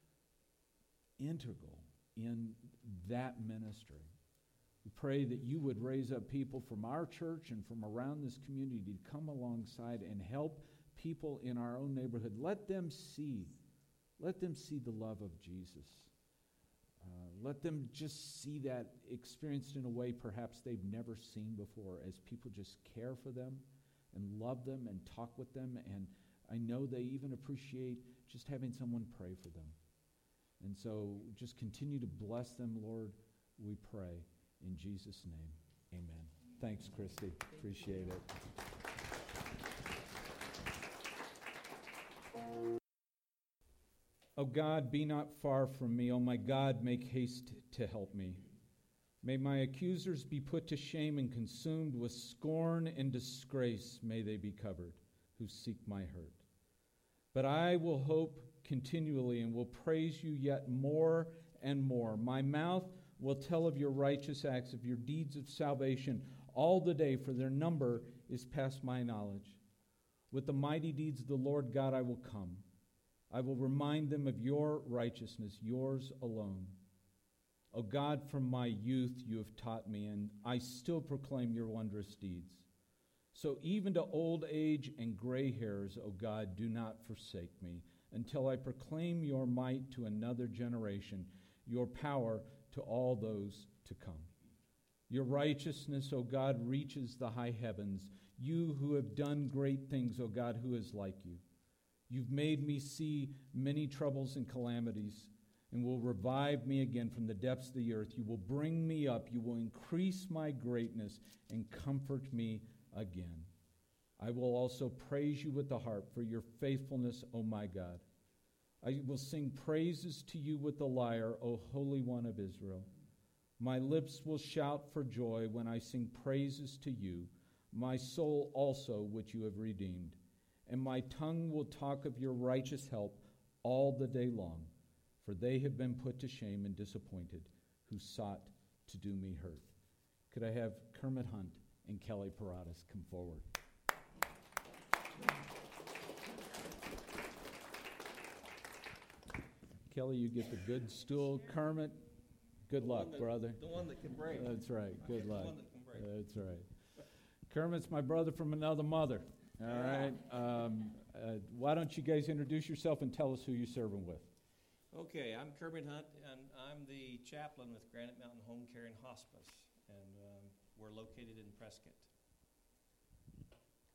integral in that ministry. We pray that you would raise up people from our church and from around this community to come alongside and help people in our own neighborhood. Let them see, let them see the love of Jesus. Uh, let them just see that experienced in a way perhaps they've never seen before, as people just care for them and love them and talk with them. And I know they even appreciate just having someone pray for them. And so just continue to bless them, Lord, we pray. In Jesus' name, amen. Thanks, Christy. Appreciate it. O God, be not far from me. O my God, make haste to help me. May my accusers be put to shame, and consumed with scorn and disgrace may they be covered, who seek my hurt. But I will hope continually and will praise you yet more and more. My mouth will tell of your righteous acts, of your deeds of salvation all the day, for their number is past my knowledge. With the mighty deeds of the Lord God I will come. I will remind them of your righteousness, yours alone. O God, from my youth you have taught me, and I still proclaim your wondrous deeds. So even to old age and gray hairs, O God, do not forsake me, until I proclaim your might to another generation, your power to all those to come. Your righteousness, O God, reaches the high heavens. You who have done great things, O God, who is like you? You've made me see many troubles and calamities, and will revive me again from the depths of the earth. You will bring me up. You will increase my greatness and comfort me again. I will also praise you with the harp for your faithfulness, O my God. I will sing praises to you with the lyre, O Holy One of Israel. My lips will shout for joy when I sing praises to you, my soul also which you have redeemed. And my tongue will talk of your righteous help all the day long, for they have been put to shame and disappointed, who sought to do me hurt. Could I have Kermit Hunt and Kelly Paradas come forward? Kelly, you get the good stool. Kermit, good The luck, one that- brother. The one that can break. That's right. Good The luck. one that can break. That's right. Kermit's my brother from another mother. All right. Um, uh, why don't you guys introduce yourself and tell us who you're serving with? Okay, I'm Kermit Hunt, and I'm the chaplain with Granite Mountain Home Care and Hospice, and um, we're located in Prescott.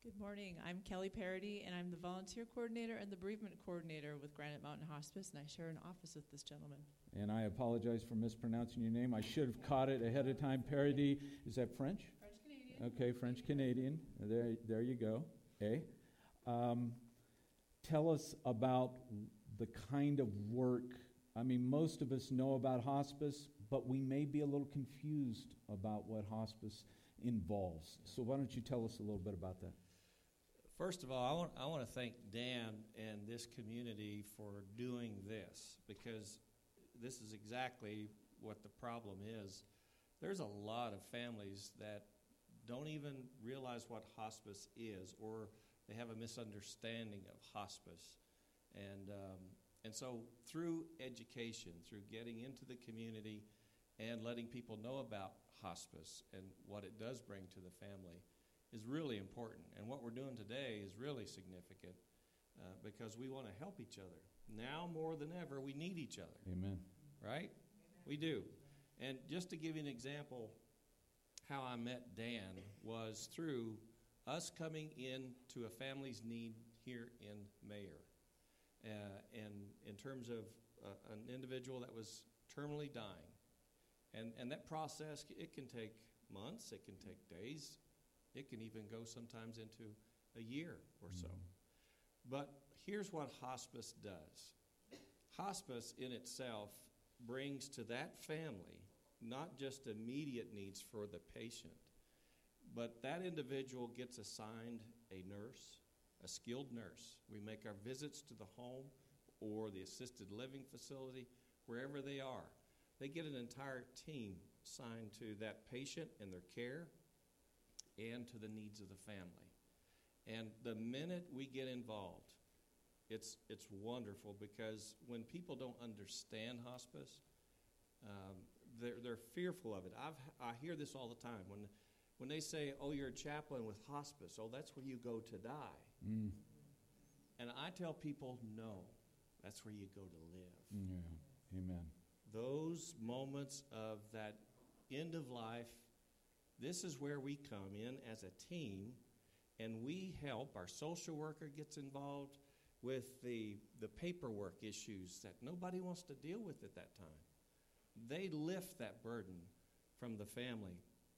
Good morning. I'm Kelly Parody, and I'm the volunteer coordinator and the bereavement coordinator with Granite Mountain Hospice, and I share an office with this gentleman. And I apologize for mispronouncing your name. I should have caught it ahead of time. Parody, is that French? French-Canadian. Okay, French-Canadian. There, there you go. Okay. Um, tell us about the kind of work. I mean, most of us know about hospice, but we may be a little confused about what hospice involves. So why don't you tell us a little bit about that? First of all, I want, I want to thank Dan and this community for doing this, because this is exactly what the problem is. There's a lot of families that don't even realize what hospice is, or they have a misunderstanding of hospice. And, um, and so through education, through getting into the community and letting people know about hospice and what it does bring to the family is really important. And what we're doing today is really significant uh, because we want to help each other. Now more than ever, we need each other. Amen. Right? Amen. We do. And just to give you an example, how I met Dan was through us coming in to a family's need here in Mayer. Uh, and in terms of uh, an individual that was terminally dying. And, and that process, it can take months, it can take days, it can even go sometimes into a year or so. But here's what hospice does. Hospice in itself brings to that family not just immediate needs for the patient, but that individual gets assigned a nurse, a skilled nurse. We make our visits to the home or the assisted living facility, wherever they are. They get an entire team assigned to that patient and their care and to the needs of the family. And the minute we get involved, it's it's wonderful, because when people don't understand hospice, um, they're, they're fearful of it. I've, I hear this all the time. When, when they say, oh, you're a chaplain with hospice, oh, that's where you go to die. Mm. And I tell people, no, that's where you go to live. Yeah. Amen. Those moments of that end of life, this is where we come in as a team, and we help. Our social worker gets involved with the, the paperwork issues that nobody wants to deal with at that time. They lift that burden from the family.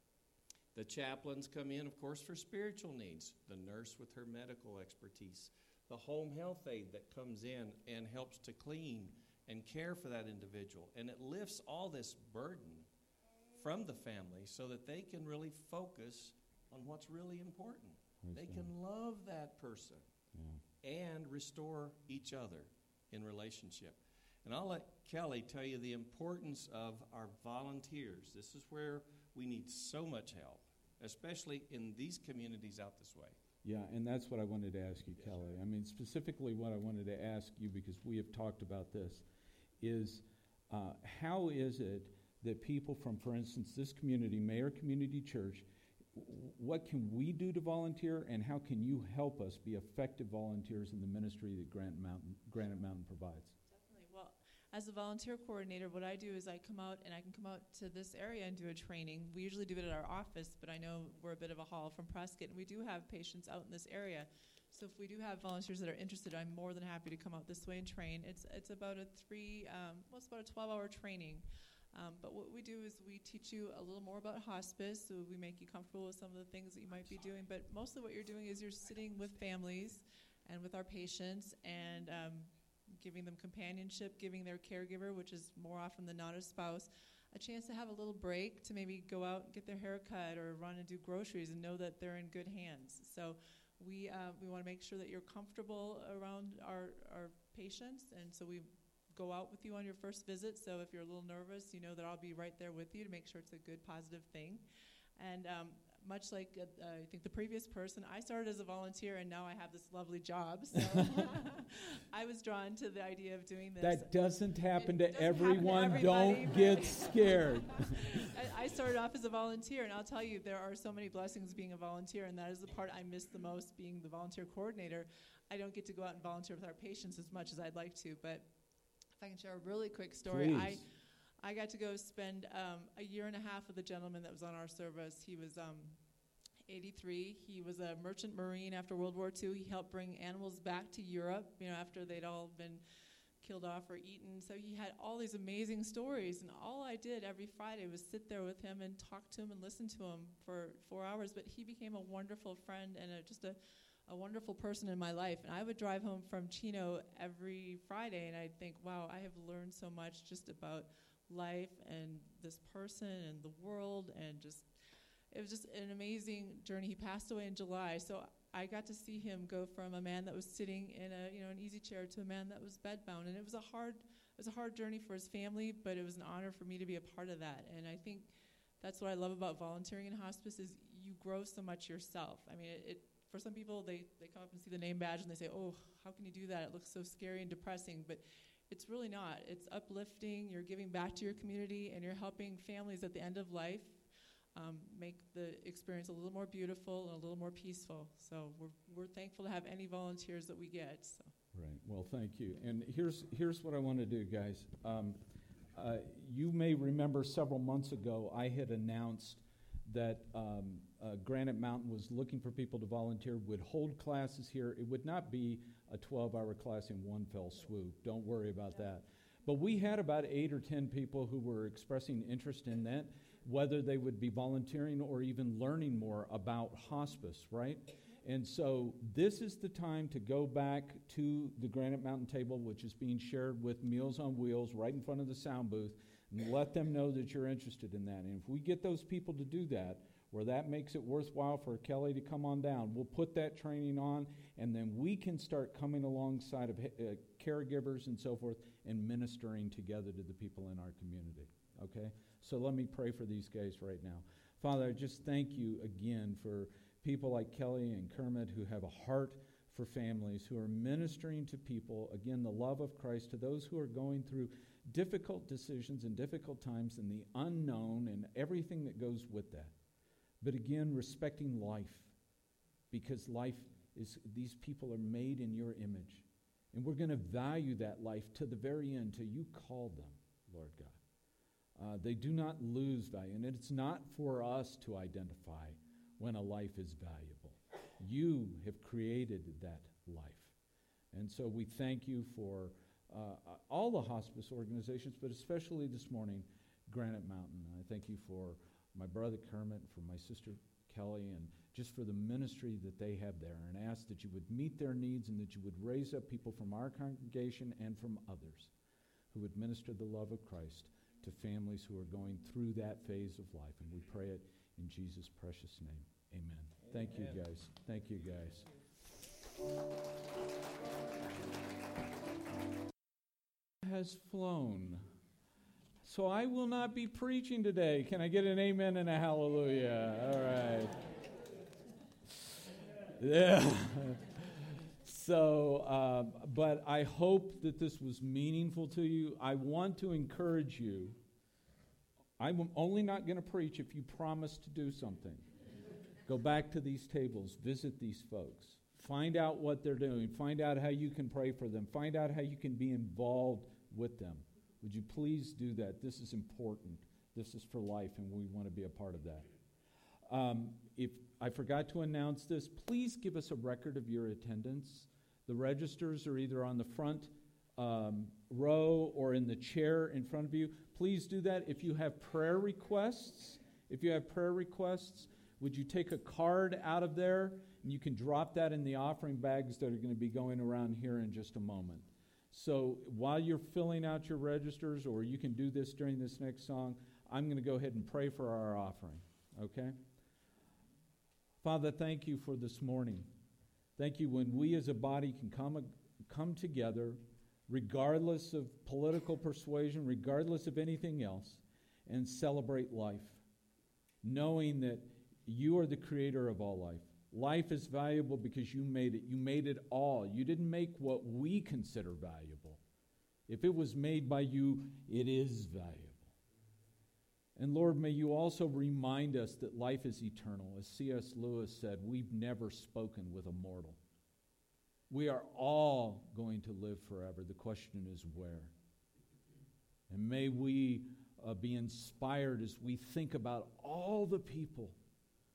The chaplains come in, of course, for spiritual needs. The nurse with her medical expertise. The home health aide that comes in and helps to clean and care for that individual. And it lifts all this burden from the family so that they can really focus on what's really important. Praise they God. can love that person Yeah. and restore each other in relationship. And I'll let Kelly tell you the importance of our volunteers. This is where we need so much help, especially in these communities out this way. Yeah, and that's what I wanted to ask you, Kelly. I mean, specifically what I wanted to ask you, because we have talked about this, is uh, how is it that people from, for instance, this community, Mayer Community Church, w- what can we do to volunteer, and how can you help us be effective volunteers in the ministry that Granite Mountain, Granite Mountain provides? Definitely. Well, as a volunteer coordinator, what I do is I come out, and I can come out to this area and do a training. We usually do it at our office, but I know we're a bit of a haul from Prescott, and we do have patients out in this area. So if we do have volunteers that are interested, I'm more than happy to come out this way and train. It's it's about a three, um, well, it's about a twelve-hour training. Um, but what we do is we teach you a little more about hospice, so we make you comfortable with some of the things that you might be doing. But mostly what you're doing is you're sitting with families and with our patients and um, giving them companionship, giving their caregiver, which is more often than not a spouse, a chance to have a little break to maybe go out and get their hair cut or run and do groceries and know that they're in good hands. So we uh, we want to make sure that you're comfortable around our, our patients, and so we go out with you on your first visit. So if you're a little nervous, you know that I'll be right there with you to make sure it's a good, positive thing. And um, much like uh, I think the previous person, I started as a volunteer, and now I have this lovely job. So I was drawn to the idea of doing this. That doesn't happen It to doesn't happen to everyone. everybody, Don't but- get scared. I, I started off as a volunteer, and I'll tell you, there are so many blessings being a volunteer, and that is the part I miss the most, being the volunteer coordinator. I don't get to go out and volunteer with our patients as much as I'd like to, but if I can share a really quick story. Please. I I got to go spend um, a year and a half with a gentleman that was on our service. He was um, eighty-three. He was a merchant marine after World War Two. He helped bring animals back to Europe, you know, after they'd all been killed off or eaten. So he had all these amazing stories, and all I did every Friday was sit there with him and talk to him and listen to him for four hours. But he became a wonderful friend and a, just a, a wonderful person in my life. And I would drive home from Chino every Friday, and I'd think, wow, I have learned so much just about life and this person and the world, and just it was just an amazing journey. He passed away in July, so I got to see him go from a man that was sitting in a you know an easy chair to a man that was bedbound, and it was a hard it was a hard journey for his family, but it was an honor for me to be a part of that. And I think that's what I love about volunteering in hospice is you grow so much yourself. I mean, it, it for some people they they come up and see the name badge and they say, "Oh, how can you do that? It looks so scary and depressing," but it's really not. It's uplifting. You're giving back to your community, and you're helping families at the end of life um, make the experience a little more beautiful and a little more peaceful. So we're we're thankful to have any volunteers that we get. So. Right. Well, thank you. And here's here's what I want to do, guys. Um, uh, you may remember several months ago I had announced that um, uh, Granite Mountain was looking for people to volunteer, would hold classes here. It would not be a twelve-hour class in one fell swoop. Don't worry about that. But we had about eight or ten people who were expressing interest in that, whether they would be volunteering or even learning more about hospice, right? And so this is the time to go back to the Granite Mountain table, which is being shared with Meals on Wheels right in front of the sound booth, and let them know that you're interested in that. And if we get those people to do that, where that makes it worthwhile for Kelly to come on down, we'll put that training on, and then we can start coming alongside of uh, caregivers and so forth and ministering together to the people in our community, okay? So let me pray for these guys right now. Father, I just thank you again for people like Kelly and Kermit who have a heart for families, who are ministering to people, again, the love of Christ, to those who are going through difficult decisions and difficult times and the unknown and everything that goes with that. But again, respecting life, because life is, these people are made in your image. And we're going to value that life to the very end till you call them, Lord God. Uh, they do not lose value, and it's not for us to identify when a life is valuable. You have created that life. And so we thank you for uh, all the hospice organizations, but especially this morning, Granite Mountain. I thank you for my brother Kermit, for my sister Kelly, and just for the ministry that they have there, and ask that you would meet their needs and that you would raise up people from our congregation and from others who would minister the love of Christ to families who are going through that phase of life. And we pray it in Jesus' precious name. Amen. Thank you, guys. Thank you, guys. Has flown. So I will not be preaching today. Can I get an amen and a hallelujah? All right. Yeah. So, uh, but I hope that this was meaningful to you. I want to encourage you. I'm only not going to preach if you promise to do something. Go back to these tables. Visit these folks. Find out what they're doing. Find out how you can pray for them. Find out how you can be involved with them. Would you please do that? This is important. This is for life, and we want to be a part of that. Um, if I forgot to announce this, please give us a record of your attendance. The registers are either on the front um, row or in the chair in front of you. Please do that. If you have prayer requests, if you have prayer requests, would you take a card out of there, and you can drop that in the offering bags that are going to be going around here in just a moment. So while you're filling out your registers, or you can do this during this next song, I'm going to go ahead and pray for our offering, okay? Father, thank you for this morning. Thank you when we as a body can come, come together, regardless of political persuasion, regardless of anything else, and celebrate life, knowing that you are the creator of all life. Life is valuable because you made it. You made it all. You didn't make what we consider valuable. If it was made by you, it is valuable. And Lord, may you also remind us that life is eternal. As C S Lewis said, we've never spoken with a mortal. We are all going to live forever. The question is where. And may we uh, be inspired as we think about all the people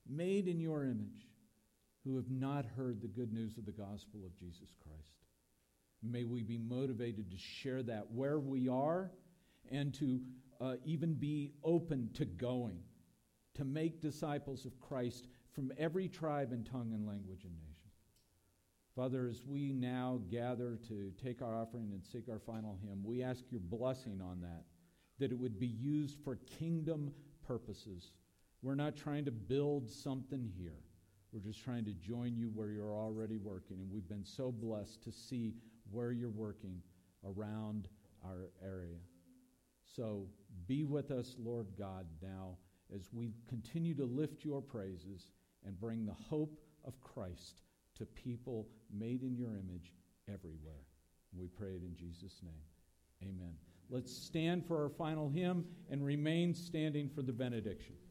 made in your image, who have not heard the good news of the gospel of Jesus Christ. May we be motivated to share that where we are and to uh, even be open to going, to make disciples of Christ from every tribe and tongue and language and nation. Father, as we now gather to take our offering and sing our final hymn, we ask your blessing on that, that it would be used for kingdom purposes. We're not trying to build something here. We're just trying to join you where you're already working, and we've been so blessed to see where you're working around our area. So be with us, Lord God, now as we continue to lift your praises and bring the hope of Christ to people made in your image everywhere. We pray it in Jesus' name. Amen. Let's stand for our final hymn and remain standing for the benediction.